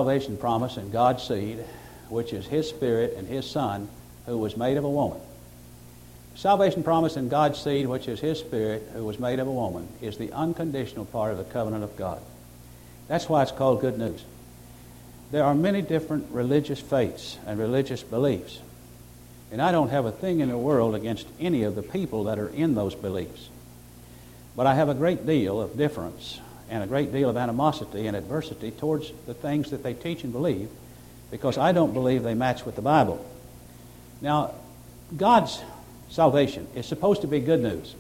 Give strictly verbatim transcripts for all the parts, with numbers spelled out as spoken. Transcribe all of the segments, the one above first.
salvation promise in God's seed, which is His Spirit and His Son, who was made of a woman. Salvation promise in God's seed, which is His Spirit, who was made of a woman, is the unconditional part of the covenant of God. That's why it's called good news. There are many different religious faiths and religious beliefs, and I don't have a thing in the world against any of the people that are in those beliefs. But I have a great deal of difference and a great deal of animosity and adversity towards the things that they teach and believe, because I don't believe they match with the Bible. Now, God's salvation is supposed to be good news.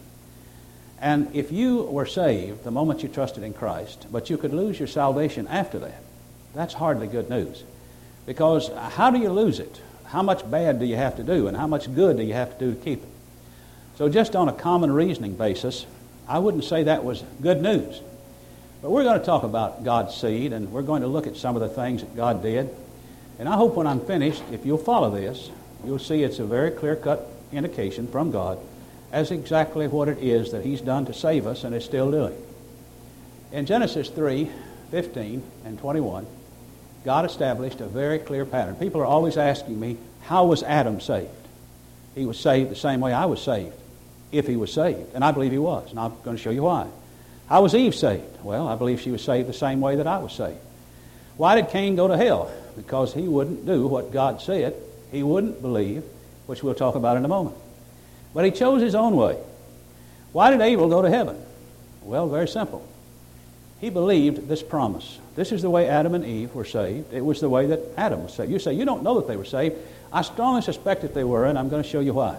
And if you were saved the moment you trusted in Christ, but you could lose your salvation after that, that's hardly good news. Because how do you lose it? How much bad do you have to do, and how much good do you have to do to keep it? So just on a common reasoning basis, I wouldn't say that was good news. But we're going to talk about God's seed, and we're going to look at some of the things that God did. And I hope when I'm finished, if you'll follow this, you'll see it's a very clear-cut indication from God as exactly what it is that He's done to save us and is still doing. In Genesis three, fifteen and twenty-one, God established a very clear pattern. People are always asking me, how was Adam saved? He was saved the same way I was saved, if he was saved. And I believe he was, and I'm going to show you why. How was Eve saved? Well, I believe she was saved the same way that I was saved. Why did Cain go to hell? Because he wouldn't do what God said. He wouldn't believe, which we'll talk about in a moment. But he chose his own way. Why did Abel go to heaven? Well, very simple. He believed this promise. This is the way Adam and Eve were saved. It was the way that Adam was saved. You say, you don't know that they were saved. I strongly suspect that they were, and I'm going to show you why.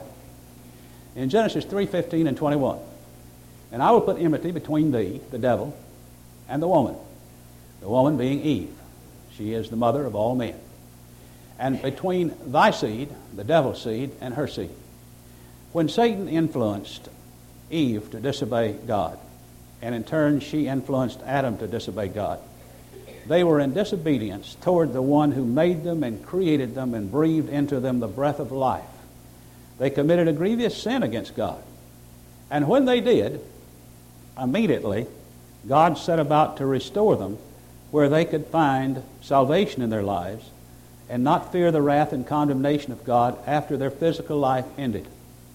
In Genesis three, fifteen and twenty-one, and I will put enmity between thee, the devil, and the woman, the woman being Eve. She is the mother of all men. And between thy seed, the devil's seed, and her seed. When Satan influenced Eve to disobey God, and in turn she influenced Adam to disobey God, they were in disobedience toward the one who made them and created them and breathed into them the breath of life. They committed a grievous sin against God. And when they did, immediately, God set about to restore them where they could find salvation in their lives and not fear the wrath and condemnation of God after their physical life ended.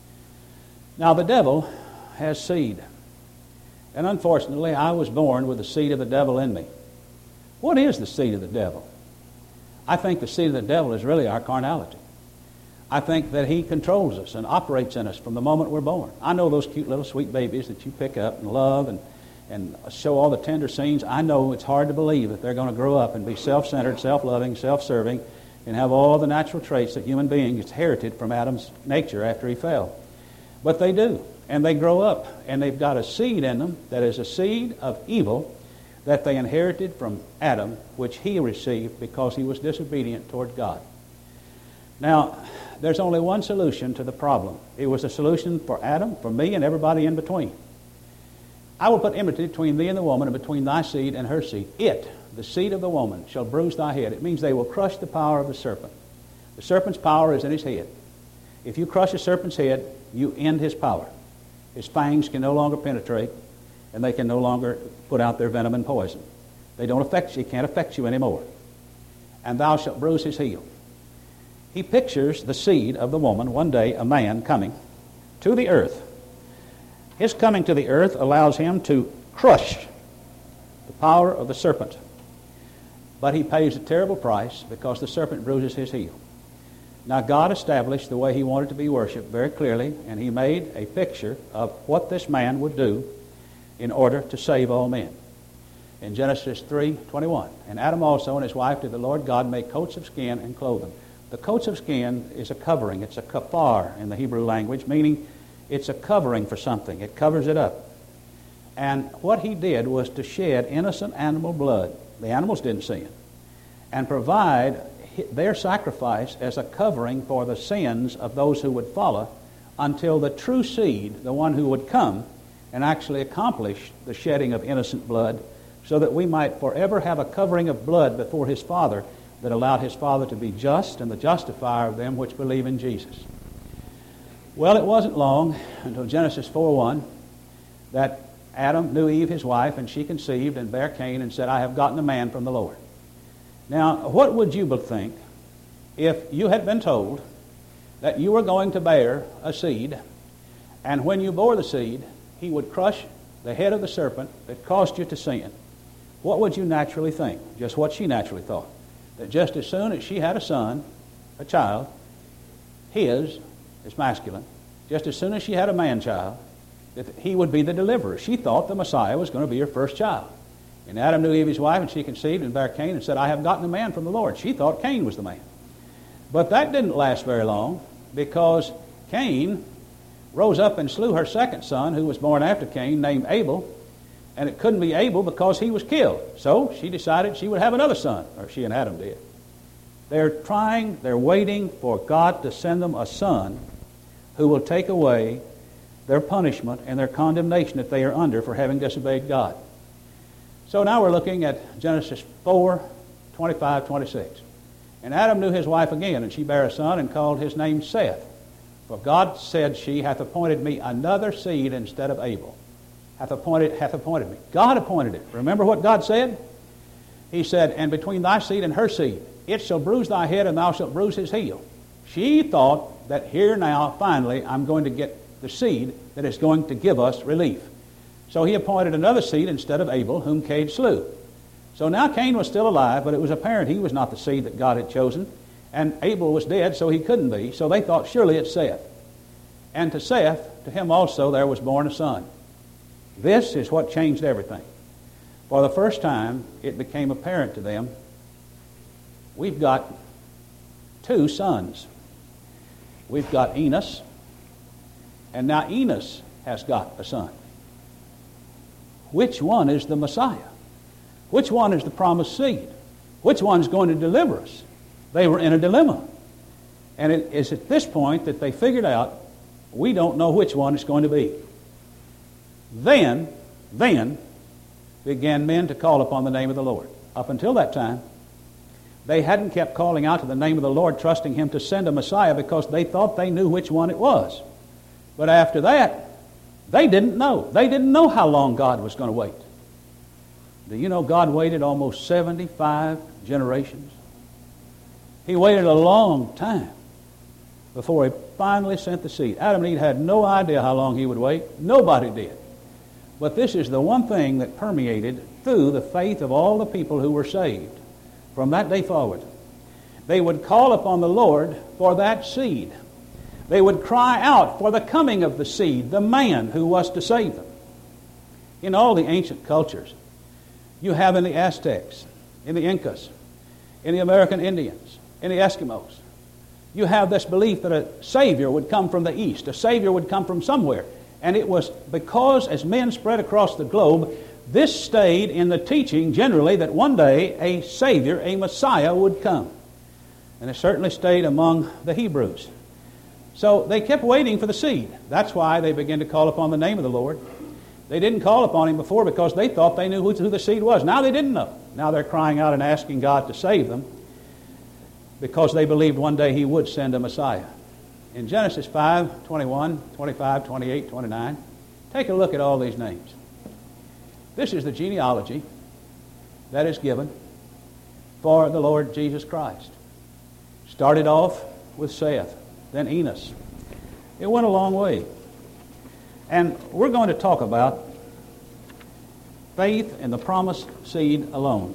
Now, the devil has seed. And unfortunately, I was born with the seed of the devil in me. What is the seed of the devil? I think the seed of the devil is really our carnality. I think that he controls us and operates in us from the moment we're born. I know those cute little sweet babies that you pick up and love and, and show all the tender scenes. I know it's hard to believe that they're going to grow up and be self-centered, self-loving, self-serving, and have all the natural traits that human beings inherited from Adam's nature after he fell. But they do, and they grow up, and they've got a seed in them that is a seed of evil that they inherited from Adam, which he received because he was disobedient toward God. Now, there's only one solution to the problem. It was a solution for Adam, for me, and everybody in between. I will put enmity between thee and the woman, and between thy seed and her seed. It, the seed of the woman, shall bruise thy head. It means they will crush the power of the serpent. The serpent's power is in his head. If you crush a serpent's head, you end his power. His fangs can no longer penetrate, and they can no longer put out their venom and poison. They don't affect you, can't affect you anymore. And thou shalt bruise his heel. He pictures the seed of the woman, one day a man coming to the earth. His coming to the earth allows him to crush the power of the serpent. But he pays a terrible price because the serpent bruises his heel. Now, God established the way he wanted to be worshipped very clearly, and he made a picture of what this man would do in order to save all men. In Genesis three twenty-one, and Adam also and his wife did the Lord God make coats of skin and clothe them. The coats of skin is a covering. It's a kafar in the Hebrew language, meaning it's a covering for something. It covers it up. And what he did was to shed innocent animal blood. The animals didn't sin. And provide their sacrifice as a covering for the sins of those who would follow until the true seed, the one who would come and actually accomplish the shedding of innocent blood, so that we might forever have a covering of blood before his Father that allowed his Father to be just and the justifier of them which believe in Jesus. Well, it wasn't long until Genesis four one that Adam knew Eve his wife, and she conceived and bare Cain and said, I have gotten a man from the Lord. Now, what would you think if you had been told that you were going to bear a seed, and when you bore the seed, he would crush the head of the serpent that caused you to sin? What would you naturally think? Just what she naturally thought. That just as soon as she had a son, a child, his is masculine, just as soon as she had a man-child, that he would be the deliverer. She thought the Messiah was going to be her first child. And Adam knew Eve his wife, and she conceived and bare Cain and said, I have gotten a man from the Lord. She thought Cain was the man. But that didn't last very long, because Cain rose up and slew her second son, who was born after Cain, named Abel, and it couldn't be Abel because he was killed. So she decided she would have another son, or she and Adam did. They're trying, they're waiting for God to send them a son who will take away their punishment and their condemnation that they are under for having disobeyed God. So now we're looking at Genesis four, twenty-five, twenty-six. And Adam knew his wife again, and she bare a son and called his name Seth. For God said, she hath appointed me another seed instead of Abel. Hath appointed, hath appointed me. God appointed it. Remember what God said? He said, and between thy seed and her seed, it shall bruise thy head, and thou shalt bruise his heel. She thought that here now, finally, I'm going to get the seed that is going to give us relief. So he appointed another seed instead of Abel, whom Cain slew. So now Cain was still alive, but it was apparent he was not the seed that God had chosen. And Abel was dead, so he couldn't be. So they thought, surely it's Seth. And to Seth, to him also there was born a son. This is what changed everything. For the first time, it became apparent to them, we've got two sons. We've got Enos, and now Enos has got a son. Which one is the Messiah? Which one is the promised seed? Which one's going to deliver us? They were in a dilemma. And it is at this point that they figured out, we don't know which one it's going to be. Then, then began men to call upon the name of the Lord. Up until that time, they hadn't kept calling out to the name of the Lord, trusting him to send a Messiah, because they thought they knew which one it was. But after that, they didn't know. They didn't know how long God was going to wait. Do you know God waited almost seventy-five generations? He waited a long time before he finally sent the seed. Adam and Eve had no idea how long he would wait. Nobody did. But this is the one thing that permeated through the faith of all the people who were saved from that day forward. They would call upon the Lord for that seed. They would cry out for the coming of the seed, the man who was to save them. In all the ancient cultures, you have in the Aztecs, in the Incas, in the American Indians, in the Eskimos, you have this belief that a Savior would come from the East. A Savior would come from somewhere. And it was because as men spread across the globe, this stayed in the teaching generally that one day a Savior, a Messiah would come. And it certainly stayed among the Hebrews. So they kept waiting for the seed. That's why they began to call upon the name of the Lord. They didn't call upon him before because they thought they knew who the seed was. Now they didn't know. Now they're crying out and asking God to save them because they believed one day he would send a Messiah. In Genesis five, twenty-one, twenty-five, twenty-eight, twenty-nine, take a look at all these names. This is the genealogy that is given for the Lord Jesus Christ. Started off with Seth, then Enos. It went a long way. And we're going to talk about faith in the promised seed alone.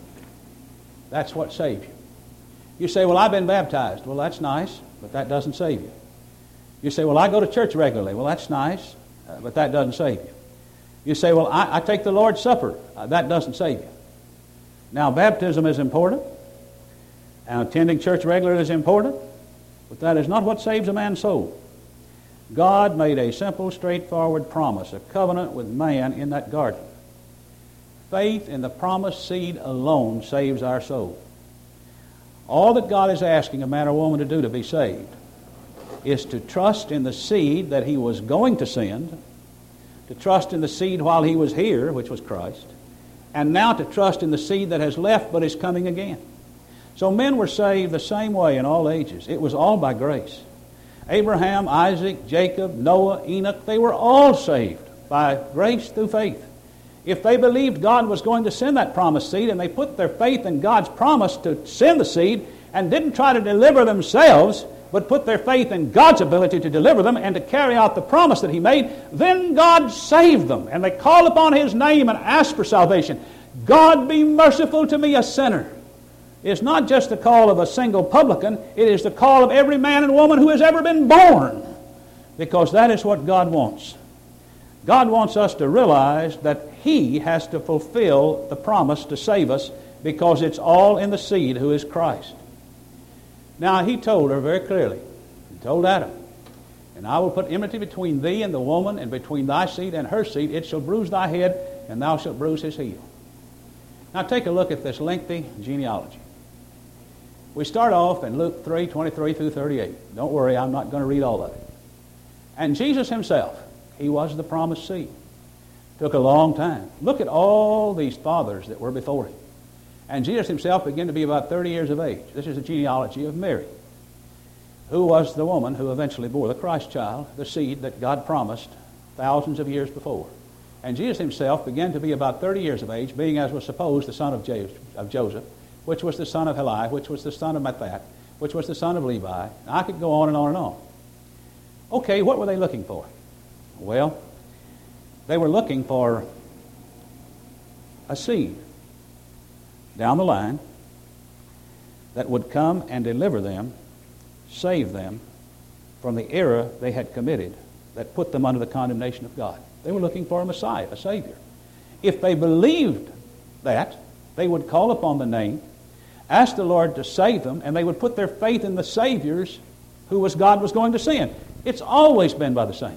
That's what saves you. You say, well, I've been baptized. Well, that's nice, but that doesn't save you. You say, well, I go to church regularly. Well, that's nice, uh, but that doesn't save you. You say, well, I, I take the Lord's Supper. Uh, that doesn't save you. Now, baptism is important, and attending church regularly is important, but that is not what saves a man's soul. God made a simple, straightforward promise, a covenant with man in that garden. Faith in the promised seed alone saves our soul. All that God is asking a man or woman to do to be saved is to trust in the seed that he was going to send, to trust in the seed while he was here, which was Christ, and now to trust in the seed that has left but is coming again. So men were saved the same way in all ages. It was all by grace. Abraham, Isaac, Jacob, Noah, Enoch, they were all saved by grace through faith. If they believed God was going to send that promised seed and they put their faith in God's promise to send the seed and didn't try to deliver themselves, but put their faith in God's ability to deliver them and to carry out the promise that He made, then God saved them. And they called upon His name and asked for salvation. God, be merciful to me, a sinner. It's not just the call of a single publican. It is the call of every man and woman who has ever been born, because that is what God wants. God wants us to realize that He has to fulfill the promise to save us, because it's all in the seed who is Christ. Now, He told her very clearly, He told Adam, and I will put enmity between thee and the woman, and between thy seed and her seed. It shall bruise thy head, and thou shalt bruise his heel. Now take a look at this lengthy genealogy. We start off in Luke three, twenty-three through thirty-eight. Don't worry, I'm not going to read all of it. And Jesus Himself, He was the promised seed. Took a long time. Look at all these fathers that were before Him. And Jesus Himself began to be about thirty years of age. This is the genealogy of Mary, who was the woman who eventually bore the Christ child, the seed that God promised thousands of years before. And Jesus Himself began to be about thirty years of age, being, as was supposed, the son of, Jo- of Joseph, which was the son of Heli, which was the son of Matthat, which was the son of Levi. And I could go on and on and on. Okay, what were they looking for? Well, they were looking for a seed down the line that would come and deliver them, save them from the error they had committed that put them under the condemnation of God. They were looking for a Messiah, a Savior. If they believed that, they would call upon the name, ask the Lord to save them, and they would put their faith in the Saviors who was God was going to send. It's always been by the same.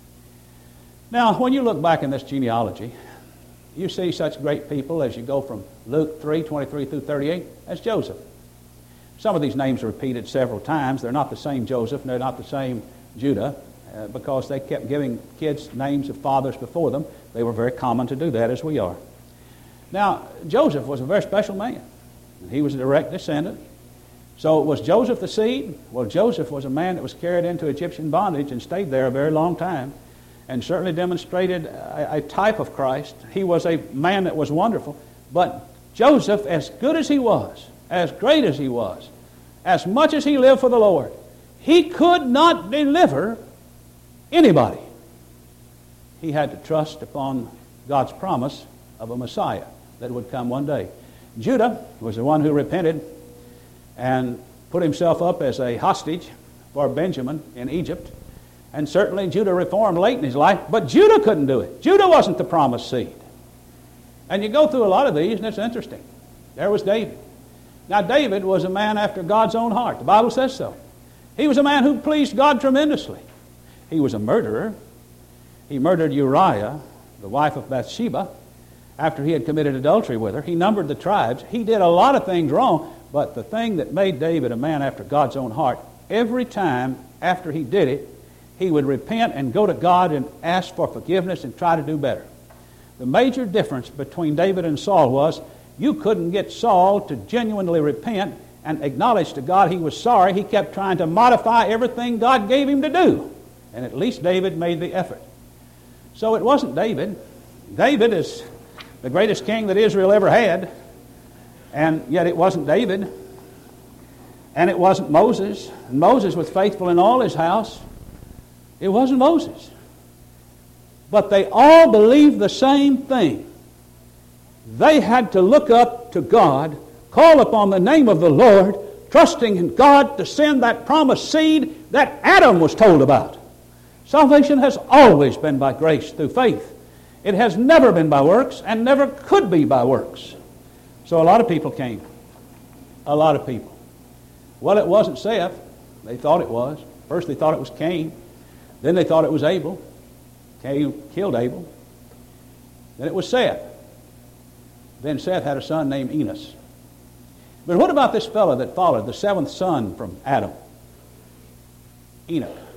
Now, when you look back in this genealogy, you see such great people as you go from Luke three, twenty-three through thirty-eight as Joseph. Some of these names are repeated several times. They're not the same Joseph, and they're not the same Judah, uh, because they kept giving kids names of fathers before them. They were very common to do that, as we are. Now, Joseph was a very special man. He was a direct descendant. So was Joseph the seed? Well, Joseph was a man that was carried into Egyptian bondage and stayed there a very long time, and certainly demonstrated a, a type of Christ. He was a man that was wonderful. But Joseph, as good as he was, as great as he was, as much as he lived for the Lord, he could not deliver anybody. He had to trust upon God's promise of a Messiah that would come one day. Judah was the one who repented and put himself up as a hostage for Benjamin in Egypt. And certainly Judah reformed late in his life, but Judah couldn't do it. Judah wasn't the promised seed. And you go through a lot of these, and it's interesting. There was David. Now, David was a man after God's own heart. The Bible says so. He was a man who pleased God tremendously. He was a murderer. He murdered Uriah, the wife of Bathsheba, after he had committed adultery with her. He numbered the tribes. He did a lot of things wrong, but the thing that made David a man after God's own heart, every time after he did it, he would repent and go to God and ask for forgiveness and try to do better. The major difference between David and Saul was you couldn't get Saul to genuinely repent and acknowledge to God he was sorry. He kept trying to modify everything God gave him to do. And at least David made the effort. So it wasn't David. David is the greatest king that Israel ever had. And yet it wasn't David. And it wasn't Moses. And Moses was faithful in all his house. It wasn't Moses. But they all believed the same thing. They had to look up to God, call upon the name of the Lord, trusting in God to send that promised seed that Adam was told about. Salvation has always been by grace through faith. It has never been by works and never could be by works. So a lot of people came. A lot of people. Well, it wasn't Seth. They thought it was. First they thought it was Cain. Then they thought it was Abel. Cain killed Abel. Then it was Seth. Then Seth had a son named Enos. But what about this fellow that followed, the seventh son from Adam? Enoch.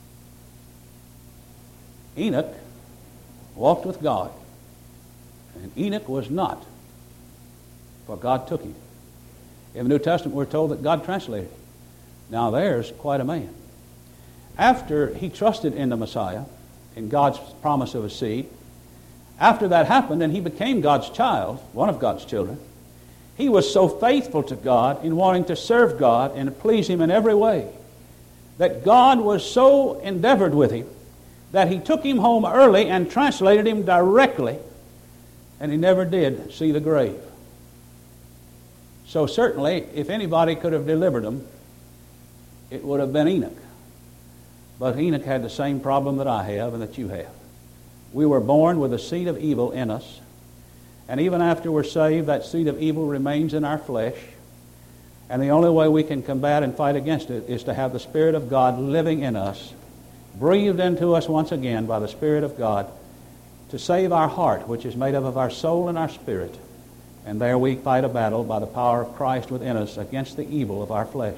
Enoch walked with God. And Enoch was not, for God took him. In the New Testament we're told that God translated him. Now there's quite a man. After he trusted in the Messiah, in God's promise of a seed, After that happened and he became God's child, one of God's children, he was so faithful to God in wanting to serve God and to please Him in every way that God was so endeavored with him that He took him home early and translated him directly, and he never did see the grave. So certainly, if anybody could have delivered him, it would have been Enoch. But Enoch had the same problem that I have and that you have. We were born with a seed of evil in us, and even after we're saved, that seed of evil remains in our flesh, and the only way we can combat and fight against it is to have the Spirit of God living in us, breathed into us once again by the Spirit of God, to save our heart, which is made up of our soul and our spirit, and there we fight a battle by the power of Christ within us against the evil of our flesh.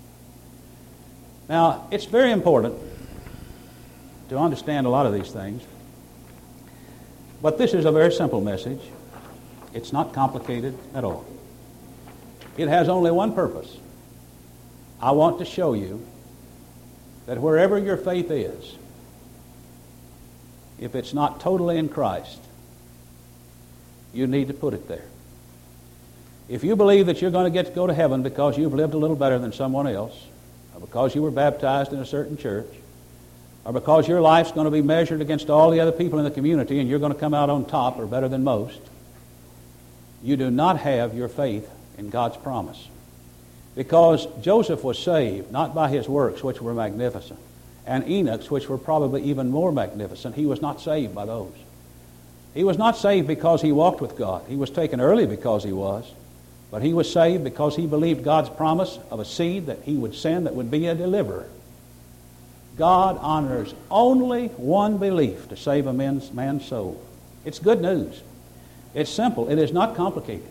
Now, it's very important to understand a lot of these things, but this is a very simple message. It's not complicated at all. It has only one purpose. I want to show you that wherever your faith is, if it's not totally in Christ, you need to put it there. If you believe that you're going to get to go to heaven because you've lived a little better than someone else, or because you were baptized in a certain church, or because your life's going to be measured against all the other people in the community and you're going to come out on top or better than most, you do not have your faith in God's promise. Because Joseph was saved not by his works, which were magnificent, and Enoch's, which were probably even more magnificent. He was not saved by those. He was not saved because he walked with God. He was taken early because he was, but he was saved because he believed God's promise of a seed that he would send that would be a deliverer. God honors only one belief to save a man's, man's soul. It's good news. It's simple. It is not complicated.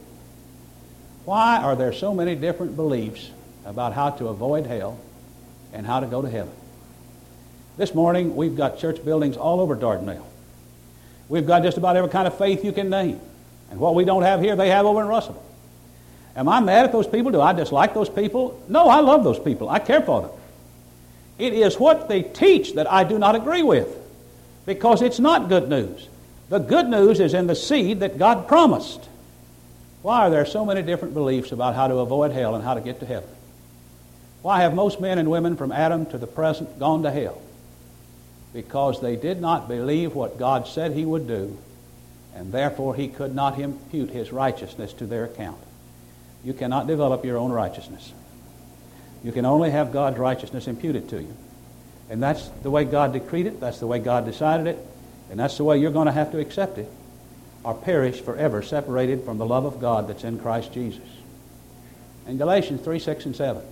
Why are there so many different beliefs about how to avoid hell and how to go to heaven? This morning, we've got church buildings all over Dardanelle. We've got just about every kind of faith you can name. And what we don't have here, they have over in Russellville. Am I mad at those people? Do I dislike those people? No, I love those people. I care for them. It is what they teach that I do not agree with, because it's not good news. The good news is in the seed that God promised. Why are there so many different beliefs about how to avoid hell and how to get to heaven? Why have most men and women from Adam to the present gone to hell? Because they did not believe what God said He would do, and therefore He could not impute His righteousness to their account. You cannot develop your own righteousness. You can only have God's righteousness imputed to you. And that's the way God decreed it, that's the way God decided it, and that's the way you're going to have to accept it, or perish forever separated from the love of God that's in Christ Jesus. In Galatians three, six, and seven.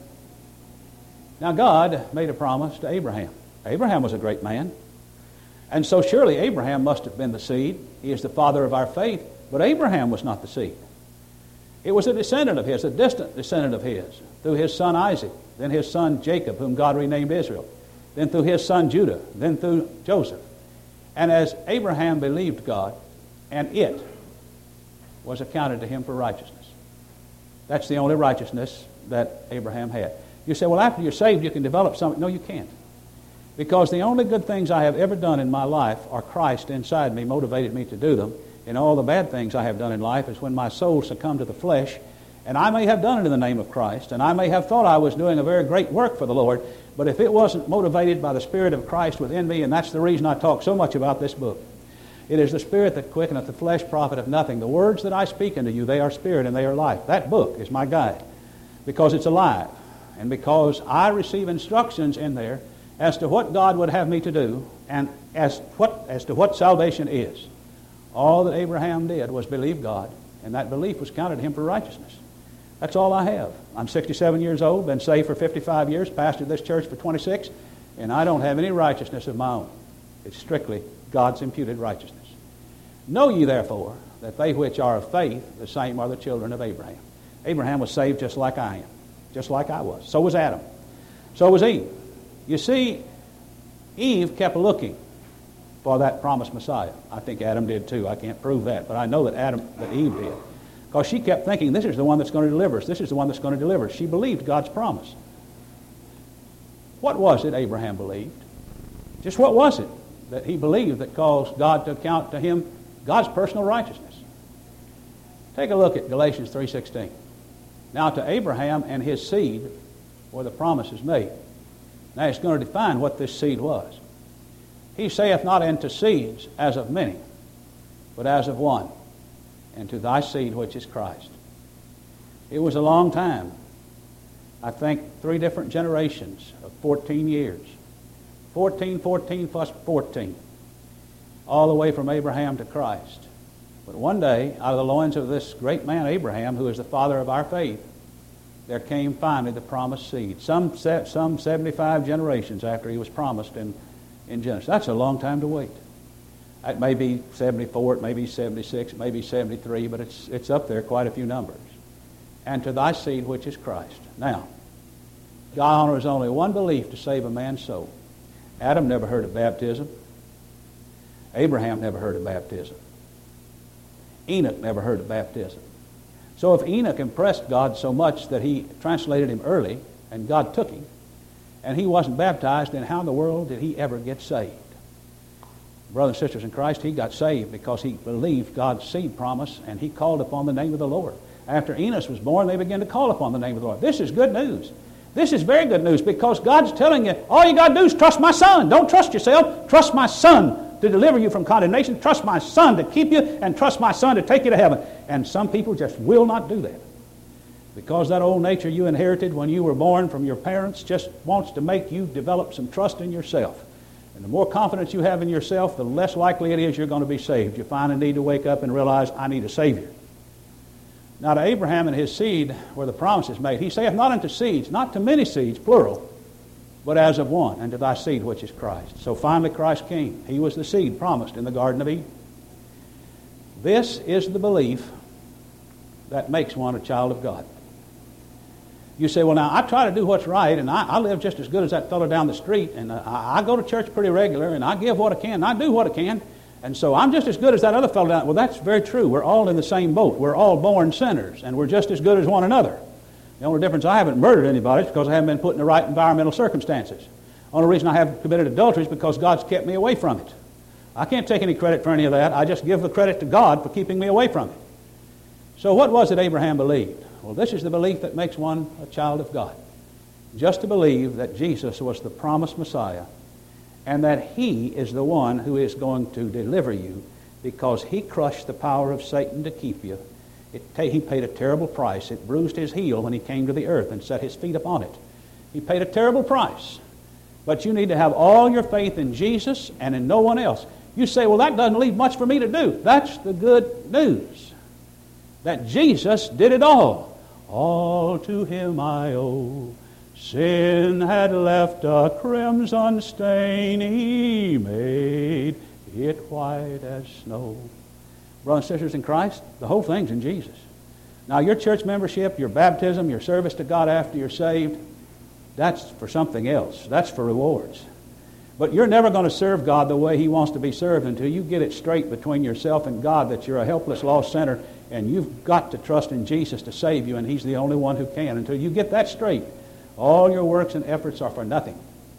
Now God made a promise to Abraham. Abraham was a great man. And so surely Abraham must have been the seed. He is the father of our faith. But Abraham was not the seed. It was a descendant of his, a distant descendant of his, through his son Isaac, then his son Jacob, whom God renamed Israel, then through his son Judah, then through Joseph. And as Abraham believed God, and it was accounted to him for righteousness. That's the only righteousness that Abraham had. You say, well, after you're saved, you can develop something. No, you can't. Because the only good things I have ever done in my life are Christ inside me, motivated me to do them. And all the bad things I have done in life is when my soul succumbed to the flesh. And I may have done it in the name of Christ, and I may have thought I was doing a very great work for the Lord, but if it wasn't motivated by the Spirit of Christ within me, and that's the reason I talk so much about this book. It is the Spirit that quickeneth, the flesh profiteth nothing. The words that I speak unto you, they are spirit and they are life. That book is my guide because it's alive and because I receive instructions in there as to what God would have me to do and as, what, as to what salvation is. All that Abraham did was believe God, and that belief was counted to him for righteousness. That's all I have. I'm sixty-seven years old, been saved for fifty-five years, pastored this church for twenty-six, and I don't have any righteousness of my own. It's strictly God's imputed righteousness. Know ye therefore that they which are of faith, the same are the children of Abraham. Abraham was saved just like I am, just like I was. So was Adam. So was Eve. You see, Eve kept looking for that promised Messiah. I think Adam did too. I can't prove that, but I know that Adam, that Eve did. Because she kept thinking, this is the one that's going to deliver us. This is the one that's going to deliver us. She believed God's promise. What was it Abraham believed? Just what was it that he believed that caused God to account to him, God's personal righteousness. Take a look at Galatians three sixteen. Now to Abraham and his seed were the promises made. Now it's going to define what this seed was. He saith not unto seeds as of many, but as of one, and to thy seed which is Christ. It was a long time. I think three different generations of fourteen years. fourteen, fourteen plus fourteen. All the way from Abraham to Christ. But one day, out of the loins of this great man Abraham, who is the father of our faith, there came finally the promised seed. Some some seventy-five generations after he was promised in, in Genesis. That's a long time to wait. It may be seventy-four, it may be seventy-six, it may be seventy-three, but it's it's up there, quite a few numbers. And to thy seed which is Christ. Now, God honors only one belief to save a man's soul. Adam never heard of baptism. Abraham never heard of baptism. Enoch never heard of baptism. So if Enoch impressed God so much that he translated him early, and God took him, and he wasn't baptized, then how in the world did he ever get saved? Brothers and sisters in Christ, he got saved because he believed God's seed promise, and he called upon the name of the Lord. After Enos was born, they began to call upon the name of the Lord. This is good news. This is very good news, because God's telling you, all you got to do is trust my Son. Don't trust yourself. Trust my Son to deliver you from condemnation. Trust my Son to keep you, and trust my Son to take you to heaven. And some people just will not do that, because that old nature you inherited when you were born from your parents just wants to make you develop some trust in yourself. And the more confidence you have in yourself, the less likely it is you're going to be saved. You finally need to wake up and realize, I need a Savior. Now to Abraham and his seed were the promises made. He saith not unto seeds, not to many seeds, plural, but as of one, and to thy seed which is Christ. So finally Christ came. He was the seed promised in the Garden of Eden. This is the belief that makes one a child of God. You say, well, now, I try to do what's right, and I, I live just as good as that fellow down the street, and uh, I, I go to church pretty regular, and I give what I can, and I do what I can, and so I'm just as good as that other fellow down. Well, that's very true. We're all in the same boat. We're all born sinners, and we're just as good as one another. The only difference, I haven't murdered anybody is because I haven't been put in the right environmental circumstances. The only reason I haven't committed adultery is because God's kept me away from it. I can't take any credit for any of that. I just give the credit to God for keeping me away from it. So what was it Abraham believed? Well, this is the belief that makes one a child of God. Just to believe that Jesus was the promised Messiah, and that he is the one who is going to deliver you, because he crushed the power of Satan to keep you. It, he paid a terrible price. It bruised his heel when he came to the earth and set his feet upon it. He paid a terrible price. But you need to have all your faith in Jesus and in no one else. You say, well, that doesn't leave much for me to do. That's the good news. That Jesus did it all. All to him I owe. Sin had left a crimson stain. He made it white as snow. Brothers and sisters in Christ, the whole thing's in Jesus. Now, your church membership, your baptism, your service to God after you're saved, that's for something else. That's for rewards. But you're never going to serve God the way he wants to be served until you get it straight between yourself and God that you're a helpless, lost sinner, and you've got to trust in Jesus to save you, and he's the only one who can. Until you get that straight, all your works and efforts are for nothing.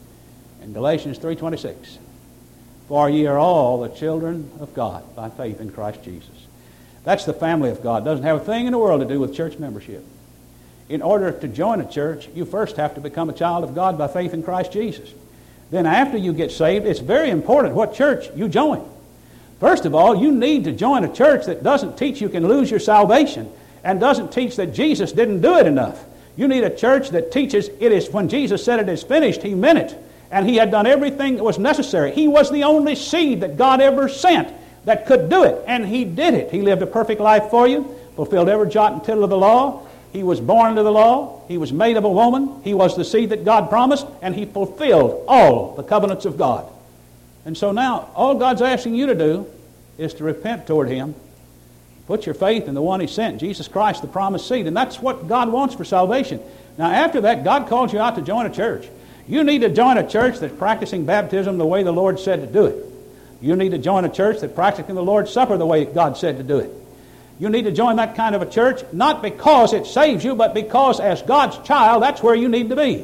In Galatians three twenty-six, for ye are all the children of God by faith in Christ Jesus. That's the family of God. It doesn't have a thing in the world to do with church membership. In order to join a church, you first have to become a child of God by faith in Christ Jesus. Then after you get saved, it's very important what church you join. First of all, you need to join a church that doesn't teach you can lose your salvation and doesn't teach that Jesus didn't do it enough. You need a church that teaches it is, when Jesus said it is finished, he meant it. And he had done everything that was necessary. He was the only seed that God ever sent that could do it. And he did it. He lived a perfect life for you, fulfilled every jot and tittle of the law. He was born into the law. He was made of a woman. He was the seed that God promised. And he fulfilled all the covenants of God. And so now, all God's asking you to do is to repent toward him. Put your faith in the one he sent, Jesus Christ, the promised seed. And that's what God wants for salvation. Now, after that, God calls you out to join a church. You need to join a church that's practicing baptism the way the Lord said to do it. You need to join a church that's practicing the Lord's Supper the way God said to do it. You need to join that kind of a church, not because it saves you, but because as God's child, that's where you need to be.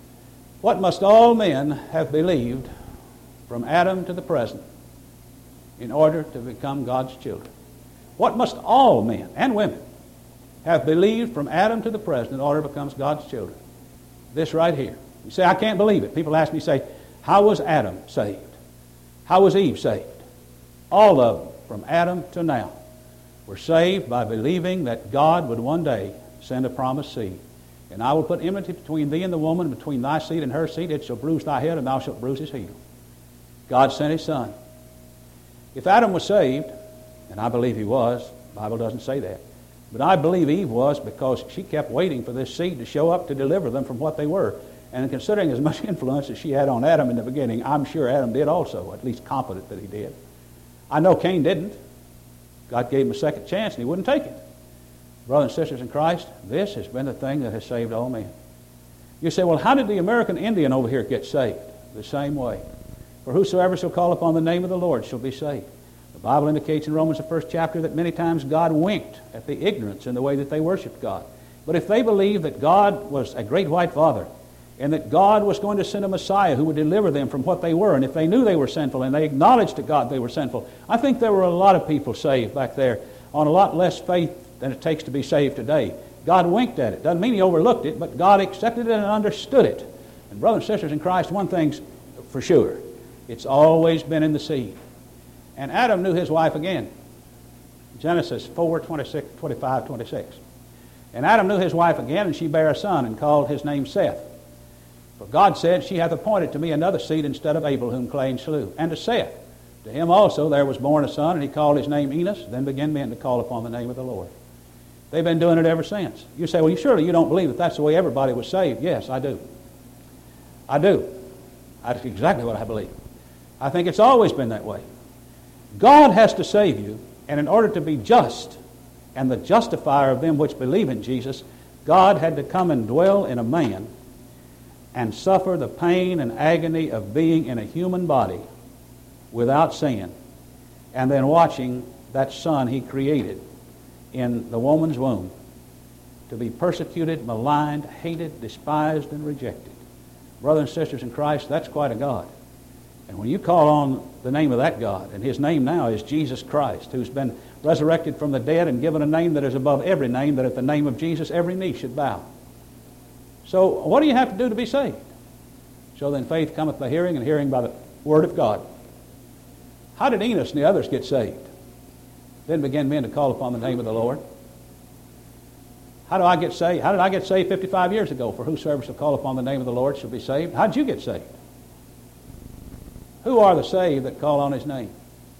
What must all men have believed from Adam to the present? in order to become God's children? What must all men and women have believed from Adam to the present in order to become God's children? This right here. You say, I can't believe it. People ask me, say, how was Adam saved? How was Eve saved? All of them, from Adam to now, were saved by believing that God would one day send a promised seed. And I will put enmity between thee and the woman, between thy seed and her seed. It shall bruise thy head, and thou shalt bruise his heel. God sent his son. If Adam was saved, and I believe he was, the Bible doesn't say that, but I believe Eve was, because she kept waiting for this seed to show up to deliver them from what they were. And considering as much influence as she had on Adam in the beginning, I'm sure Adam did also, at least competent that he did. I know Cain didn't. God gave him a second chance and he wouldn't take it. Brothers and sisters in Christ, this has been the thing that has saved all men. You say, well, how did the American Indian over here get saved? The same way. For whosoever shall call upon the name of the Lord shall be saved. The Bible indicates in Romans the first chapter that many times God winked at the ignorance in the way that they worshiped God. But if they believed that God was a great white father, and that God was going to send a Messiah who would deliver them from what they were, and if they knew they were sinful and they acknowledged to God they were sinful, I think there were a lot of people saved back there on a lot less faith than it takes to be saved today. God winked at it. Doesn't mean he overlooked it, but God accepted it and understood it. And brothers and sisters in Christ, one thing's for sure. It's always been in the seed. And Adam knew his wife again. Genesis four, twenty-six, twenty-five, twenty-six. And Adam knew his wife again, and she bare a son and called his name Seth. For God said, she hath appointed to me another seed instead of Abel, whom Cain slew. And to Seth, to him also there was born a son, and he called his name Enos. Then began men to call upon the name of the Lord. They've been doing it ever since. You say, well, surely you don't believe that that's the way everybody was saved. Yes, I do. I do. That's exactly what I believe. I think it's always been that way. God has to save you, and in order to be just and the justifier of them which believe in Jesus, God had to come and dwell in a man and suffer the pain and agony of being in a human body without sin, and then watching that son he created in the woman's womb to be persecuted, maligned, hated, despised, and rejected. Brothers and sisters in Christ, that's quite a God. And when you call on the name of that God, and his name now is Jesus Christ, who's been resurrected from the dead and given a name that is above every name, that at the name of Jesus every knee should bow. So what do you have to do to be saved? So then faith cometh by hearing, and hearing by the word of God. How did Enos and the others get saved? Then began men to call upon the name of the Lord. How do I get saved? How did I get saved fifty-five years ago? For whosoever shall call upon the name of the Lord shall be saved. How did you get saved? Who are the saved that call on his name?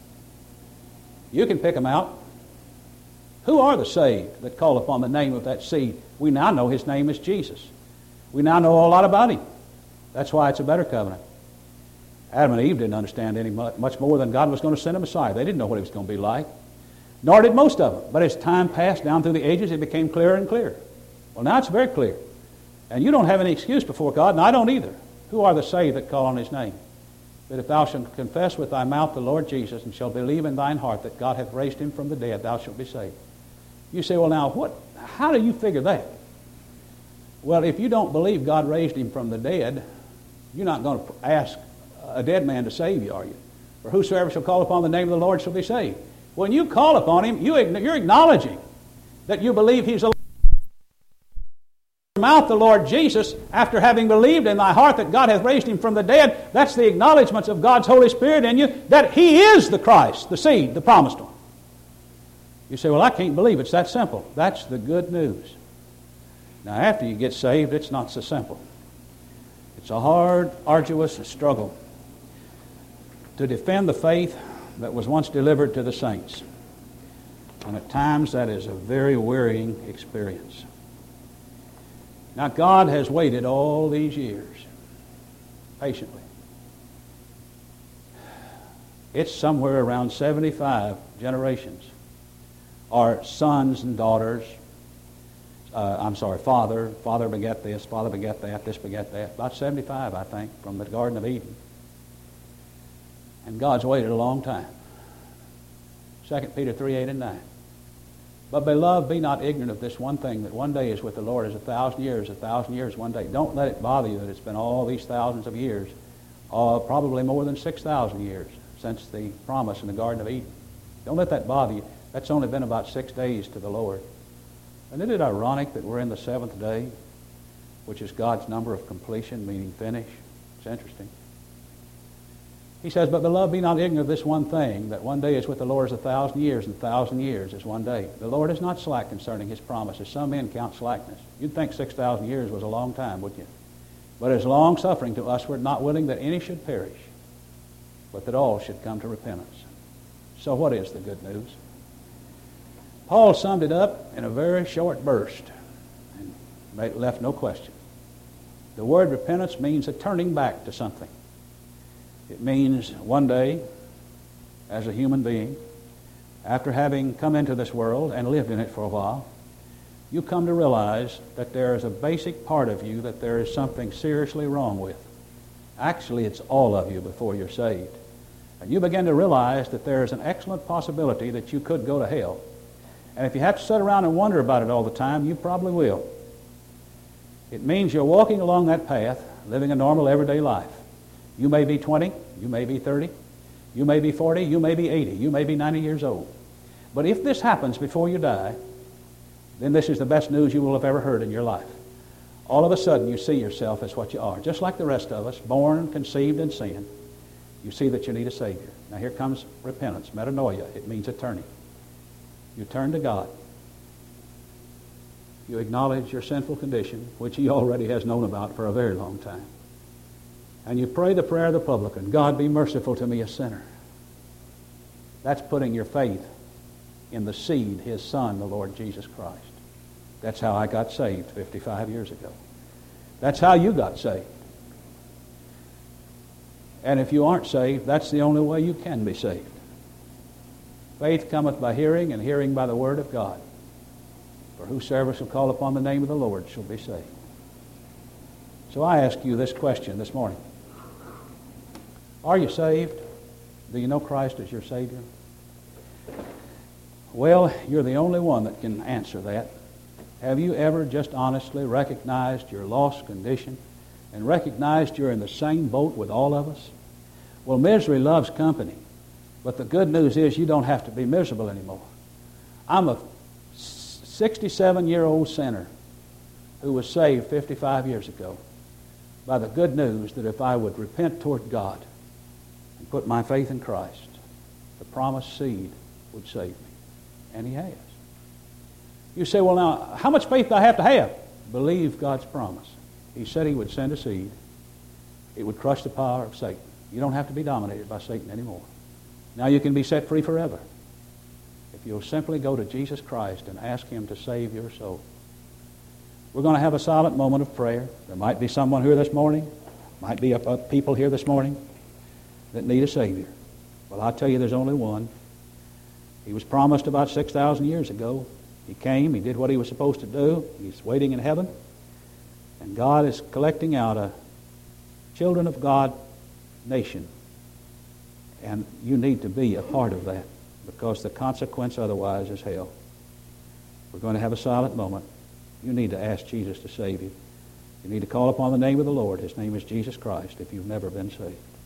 You can pick them out. Who are the saved that call upon the name of that seed? We now know his name is Jesus. We now know a lot about him. That's why it's a better covenant. Adam and Eve didn't understand any much more than God was going to send a Messiah. They didn't know what he was going to be like. Nor did most of them. But as time passed down through the ages, it became clearer and clearer. Well, now it's very clear. And you don't have any excuse before God, and I don't either. Who are the saved that call on his name? That if thou shalt confess with thy mouth the Lord Jesus, and shalt believe in thine heart that God hath raised him from the dead, thou shalt be saved. You say, well, now, what? How do you figure that? Well, if you don't believe God raised him from the dead, you're not going to ask a dead man to save you, are you? For whosoever shall call upon the name of the Lord shall be saved. When you call upon him, you, you're acknowledging that you believe he's alive. Mouth the Lord Jesus, after having believed in thy heart that God hath raised him from the dead, that's the acknowledgement of God's Holy Spirit in you, that he is the Christ, the seed, the promised one. You say, well, I can't believe it's that simple. That's the good news. Now, after you get saved, it's not so simple. It's a hard, arduous struggle to defend the faith that was once delivered to the saints. And at times that is a very wearying experience. Now, God has waited all these years patiently. It's somewhere around seventy-five generations, or sons and daughters. Uh, I'm sorry, father. Father begat this, father begat that, this begat that. About seventy-five, I think, from the Garden of Eden. And God's waited a long time. Second Peter three, eight and nine. But beloved, be not ignorant of this one thing, that one day is with the Lord as a thousand years, a thousand years one day. Don't let it bother you that it's been all these thousands of years, uh, probably more than six thousand years since the promise in the Garden of Eden. Don't let that bother you. That's only been about six days to the Lord. And isn't it ironic that we're in the seventh day, which is God's number of completion, meaning finish? It's interesting. He says, but beloved, be not ignorant of this one thing, that one day is with the Lord as a thousand years, and a thousand years is one day. The Lord is not slack concerning his promises. Some men count slackness. You'd think six thousand years was a long time, wouldn't you? But is long suffering to us, we're not willing that any should perish, but that all should come to repentance. So what is the good news? Paul summed it up in a very short burst and made, left no question. The word repentance means a turning back to something. It means one day, as a human being, after having come into this world and lived in it for a while, you come to realize that there is a basic part of you that there is something seriously wrong with. Actually, it's all of you before you're saved. And you begin to realize that there is an excellent possibility that you could go to hell. And if you have to sit around and wonder about it all the time, you probably will. It means you're walking along that path, living a normal everyday life. You may be twenty, you may be thirty, you may be forty, you may be eighty, you may be ninety years old. But if this happens before you die, then this is the best news you will have ever heard in your life. All of a sudden you see yourself as what you are, just like the rest of us, born, conceived in sin. You see that you need a Savior. Now here comes repentance, metanoia. It means a turning. You turn to God. You acknowledge your sinful condition, which he already has known about for a very long time. And you pray the prayer of the publican, God be merciful to me, a sinner. That's putting your faith in the seed, his Son, the Lord Jesus Christ. That's how I got saved fifty-five years ago. That's how you got saved. And if you aren't saved, that's the only way you can be saved. Faith cometh by hearing, and hearing by the word of God. For whosoever shall call upon the name of the Lord shall be saved. So I ask you this question this morning. Are you saved? Do you know Christ as your Savior? Well, you're the only one that can answer that. Have you ever just honestly recognized your lost condition and recognized you're in the same boat with all of us? Well, misery loves company. But the good news is you don't have to be miserable anymore. I'm a sixty-seven-year-old sinner who was saved fifty-five years ago by the good news that if I would repent toward God and put my faith in Christ, the promised seed would save me. And he has. You say, well, now, how much faith do I have to have? Believe God's promise. He said he would send a seed. It would crush the power of Satan. You don't have to be dominated by Satan anymore. Now you can be set free forever if you'll simply go to Jesus Christ and ask him to save your soul. We're going to have a silent moment of prayer. There might be someone here this morning, might be a, a people here this morning that need a Savior. Well, I'll tell you there's only one. He was promised about six thousand years ago. He came, he did what he was supposed to do. He's waiting in heaven. And God is collecting out a children of God nation. And you need to be a part of that, because the consequence otherwise is hell. We're going to have a silent moment. You need to ask Jesus to save you. You need to call upon the name of the Lord. His name is Jesus Christ if you've never been saved.